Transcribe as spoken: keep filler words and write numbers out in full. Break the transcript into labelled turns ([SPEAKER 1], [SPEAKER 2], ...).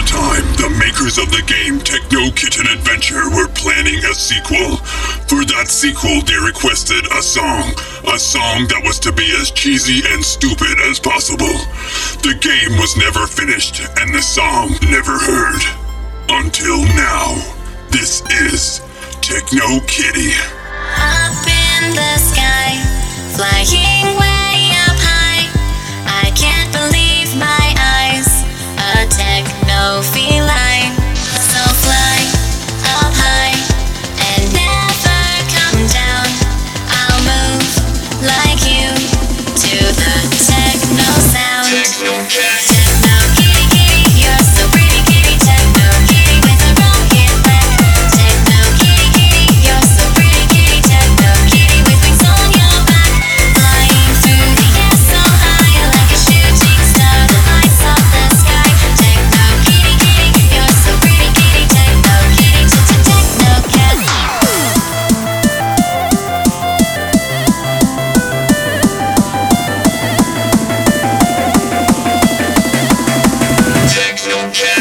[SPEAKER 1] time, the makers of the game Techno Kitten Adventure were planning a sequel. For that sequel, they requested a song. A song that was to be as cheesy and stupid as possible. The game was never finished, and the song never heard. Until now. This is Techno Kitty.
[SPEAKER 2] Up in the sky, flying way up high. I can't believe my eyes. A techno feline. So fly up high and never come down. I'll move like you to the techno sound. Techno kitty kitty, you're so pretty kitty. Techno kitty with a rocket back. Techno kitty kitty, you're so pretty kitty. Techno kitty with wings on your back. Flying through the air so high, like a shooting star that lights up the sky. Techno kitty kitty, you're so pretty kitty. Techno kitty to to techno cat.
[SPEAKER 3] Techno cat.